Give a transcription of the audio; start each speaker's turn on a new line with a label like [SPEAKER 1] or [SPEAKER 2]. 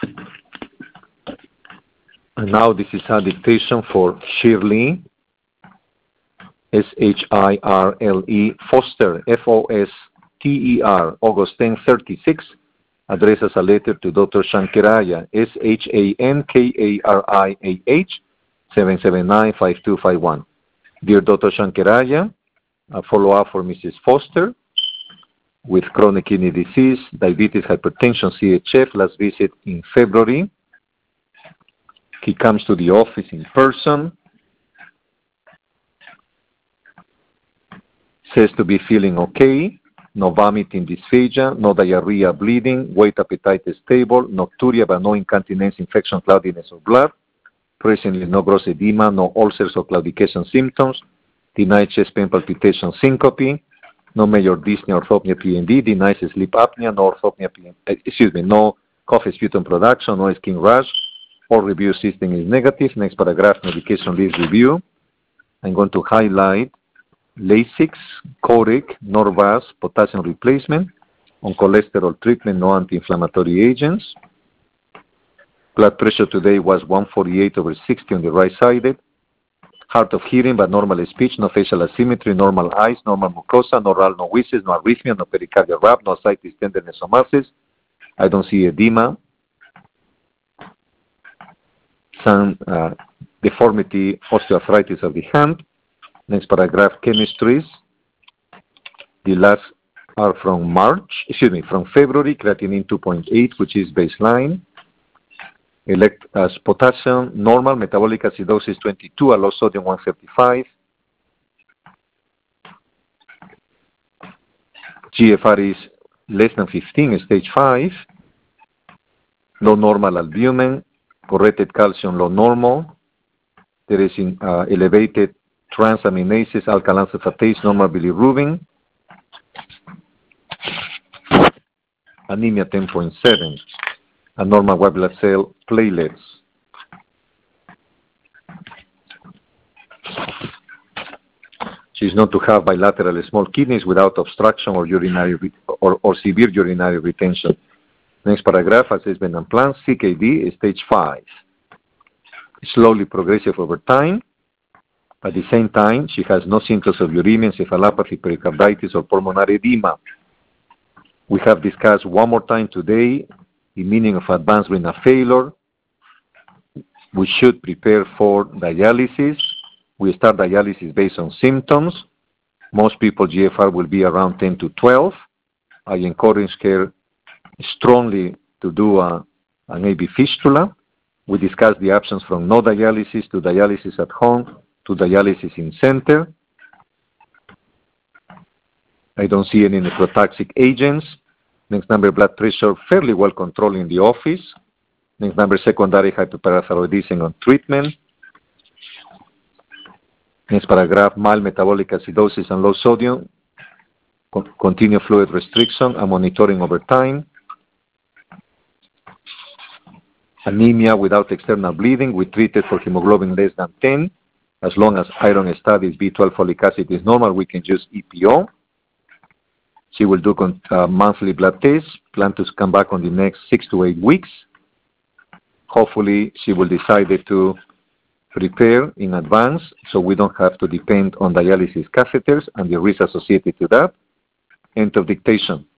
[SPEAKER 1] And now this is a dictation for Shirley, Shirle, Foster, Foster, August 10, 36, addresses a letter to Dr. Shankaraya, Shankarih, 779-5251. Dear Dr. Shankaraya, a follow-up for Mrs. Foster with chronic kidney disease, diabetes, hypertension, CHF, last visit in February. He comes to the office in person, says to be feeling okay, no vomiting, dysphagia, no diarrhea, bleeding, weight, appetite is stable, nocturia but no incontinence, infection, cloudiness of blood, presently no gross edema, no ulcers or claudication symptoms, denied chest pain, palpitation, syncope, no major dyspnea, orthopnea, PND, denies sleep apnea, no orthopnea, no cough, sputum production, no skin rash, all review system is negative. Next paragraph, medication list review. I'm going to highlight Lasix, Coric, Norvasc, potassium replacement, on cholesterol treatment, no anti-inflammatory agents. Blood pressure today was 148/60 on the right-sided. Hard of hearing but normal speech, no facial asymmetry, normal eyes, normal mucosa, no oral, no wheezes, no arrhythmia, no pericardial rap, no ascites, tenderness, or masses. I don't see edema. Some deformity, osteoarthritis of the hand. Next paragraph, chemistries. The last are from from February, creatinine 2.8, which is baseline. Potassium, normal, metabolic acidosis 22, low sodium 135. GFR is less than 15, stage 5. Low normal albumin, corrected calcium low normal. There is elevated transaminases, alkaline sulfatase, normal bilirubin. Anemia 10.7. And normal white blood cell platelets. She is known to have bilateral small kidneys without obstruction or urinary or severe urinary retention. Next paragraph, assessment and plan, CKD, stage 5. Slowly progressive over time. At the same time, she has no symptoms of uremia, encephalopathy, pericarditis, or pulmonary edema. We have discussed one more time today the meaning of advanced renal failure. We should prepare for dialysis. We start dialysis based on symptoms. Most people, GFR will be around 10 to 12. I encourage her strongly to do an AV fistula. We discussed the options from no dialysis to dialysis at home to dialysis in center. I don't see any nephrotoxic agents. Next number, blood pressure fairly well controlled in the office. Next number, secondary hyperparathyroidism on treatment. Next paragraph, mild metabolic acidosis and low sodium. Continue fluid restriction and monitoring over time. Anemia without external bleeding. We treated for hemoglobin less than 10. As long as iron studies, B12 folic acid is normal, we can use EPO. She will do monthly blood tests, plan to come back on the next 6 to 8 weeks. Hopefully, she will decide to prepare in advance so we don't have to depend on dialysis catheters and the risk associated to that. End of dictation.